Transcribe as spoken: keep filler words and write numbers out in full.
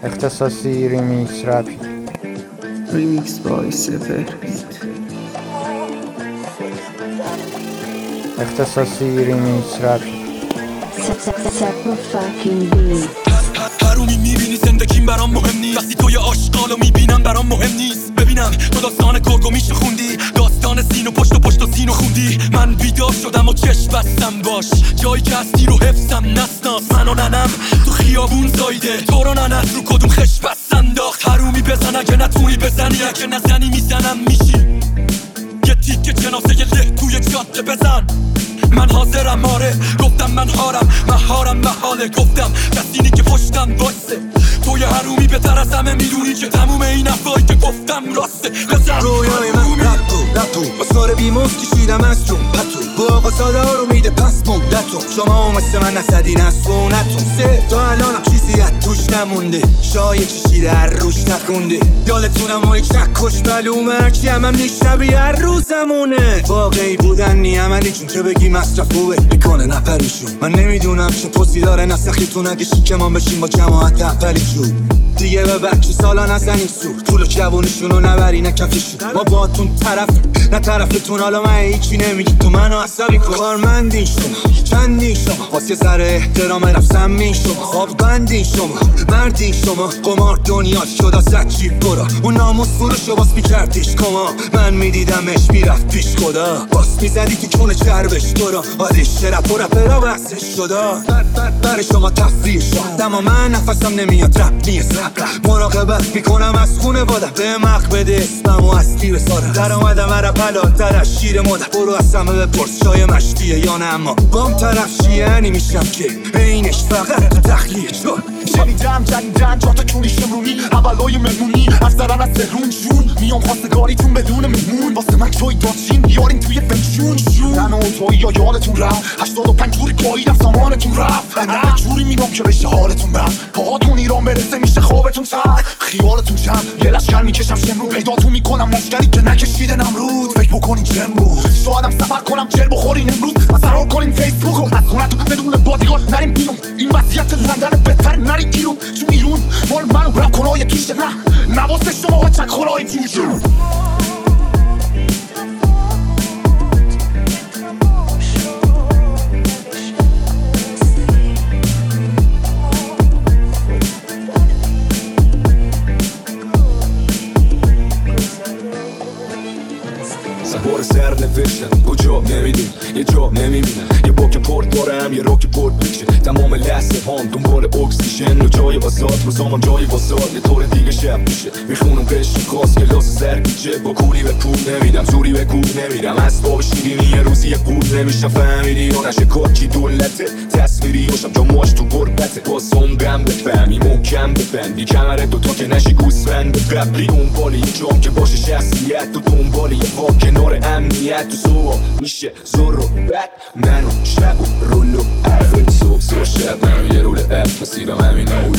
اختصاصی ریمیکس رپی ریمیکس بای سپر بیت اختصاصی ریمیکس رپی Separate fucking beat. حرومی میبینی زندگیم برام مهم نیست وقتی توی آشغالو میبینم برام مهم نیست ببینم تو داستان گرگو میشه خوندی داستان سین و پشت و پشت و سین و خوندی من بیدار شدم و چشم بستم باش جایی که هستی رو حفظم نسناس من و ننم تو خیابون زایده تو رو ننت رو کدوم خش بست انداخت حرومی بزن اگه نتونی بزنی اگه نزنی میزنم میشی یه تیکه جنازه یه له توی جاده بزن من حاضرم آره گفتم من هارم مهارم محاله گفتم کسینی که پشتم واسه توی حرومی بهتر از همه میدونی که تموم این افایی که گفتم راسته بزن رویای من رپو رپو با سار بیموز کشیدم از جون پتو با آقا ساده ها رو میده پس مدتون شما مثل من نسدین از سونتون سه تا الانم چیزی از توش نمونده شای کشیده هر روش نکنده یالتونم های چک کش بلومه هرچی هم هم نیشتبی هر روزمونه واقعی بودن نی عملی چون که بگی مصرف خوبه میکنه نپریشون من نمیدونم چه پوزی داره نسخیتون اگه شیکمان بشین با جماعت اولی جون دیگه به بچه سالا نزنین سور طول جوانشون رو نبری نکفشون ما باتون طرف نه طرفتون حالا من هیچی نمیگی تو منو عصبی کن کارمندین شما چندین شما واسه سر احترام رفتم می شما خواب بندین شما مردین شما قمار دنیا شد از چی برا اون ناموس فروشو باس میکردیش کما من میدیدمش میرفت پیش خدا باس میزدی تو کونه چربش برا آدش رپ و رپرا بحثش شدا بر شما تفریح شد اما من نفسم نمیاد رپ نیست مراقبت میکنم از خونه بادم به مق بده اسمم و اصلی بسارم در اومدم عرب حلالتر از شیر مادر برو از همه بپرس شای مشتیه یا نه اما بام طرف شیعنی میشم که اینش فقط تو تخلیه شد شنیدم جنیدن جا تا کونی شمرونی اولای مهمونی از درن از سهرون جون میام خواستگاریتون بدون مهمون واسه من توی داچین بیارین توی فنشون من و توی یا یادتون رفت هشتاد و پنج جوری پاییدم سامانتون رفت نه جوری میگم که بشه حالتون رفت پاهاتون ایران برسه میشه خوابتون سر خیالتون چند یه لشکر میکشم شمرو پیداتون میکنم مشکلی که نکشیده نمرود فکر بکنین چه امروز شایدم سفر کنم جر بخورین امروز و فرار کنین فیسبوکو از خونتون بدون بادیگارد نریم بیرون این وضعیت لندن بهتر نریم ایرون چون ایرون مال من و رپ کنای توشه نه نواسه شما ها چک خورای توشه سبار سر نوشتن کجا نمیدون یه جا نمیبینن یه باک پورت دارم یه راک پورت بکشه تمام لحظه هام دنبال اکسیژن و جای واسات روزامم جای واسات یه طور دیگه شب میشه میخونم قشن خاص کلاس سرگیچه با کوری به پول نمیدم زوری به کول نمیدم اسباب شیرینی یه روزی یه قول نمیشم فهمیدی و نشه کاکی دولته تصویری باشم جامعاش تو قربته باز عمرم بفهمی محکم ببندی کمرت دوتا که نشی گوسفند قبلی دنبال یه جام که باشه شخصیت تو دنبال یه ها کنار امنیت تو صبح میشه زور و بد منو شب و رولو اول صبح صبح شب منو یه رول اپ مسیرم همینا